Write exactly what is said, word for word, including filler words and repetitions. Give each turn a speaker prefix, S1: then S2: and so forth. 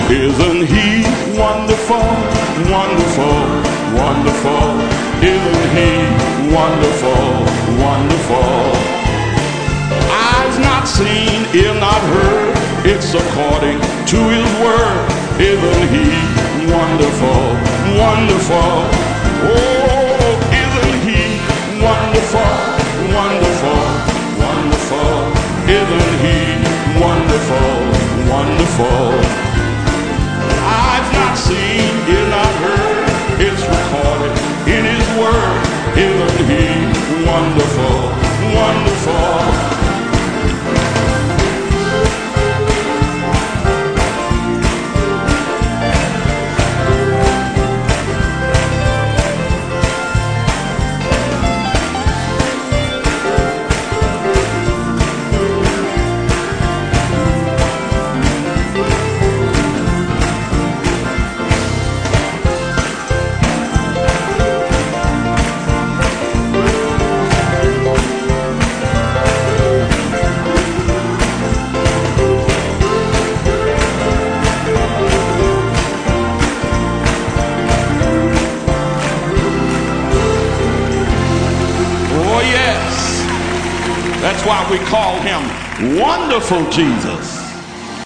S1: Isn't he wonderful, wonderful, wonderful? Isn't he wonderful, wonderful? Eyes not seen, ear not heard, it's according to his word. Isn't he wonderful, wonderful? Oh, isn't he wonderful, wonderful, wonderful? Isn't he wonderful, wonderful? I've not seen, ear not heard, it's recorded in his word. Isn't he wonderful, wonderful? That's why we call him Wonderful Jesus.